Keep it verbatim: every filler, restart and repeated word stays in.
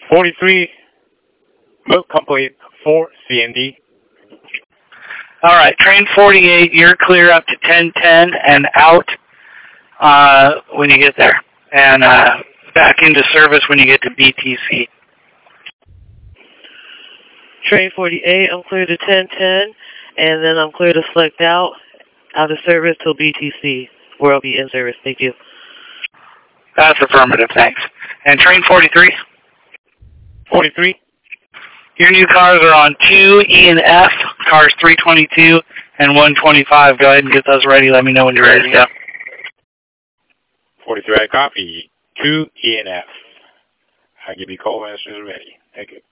forty-three, move complete for C and D. All right, train forty-eight, you're clear up to ten ten and out uh, when you get there. And uh, back into service when you get to B T C. Train forty-eight, I'm clear to ten ten, and then I'm clear to select out, out of service till B T C, where I'll be in service. Thank you. That's affirmative, thanks. And train forty-three? forty-three. Your new cars are on two, E and F, cars three twenty-two and one twenty-five. Go ahead and get those ready. Let me know when you're ready to go. forty-three, I copy. two, E and F. I'll give you a call when it's ready. Thank you.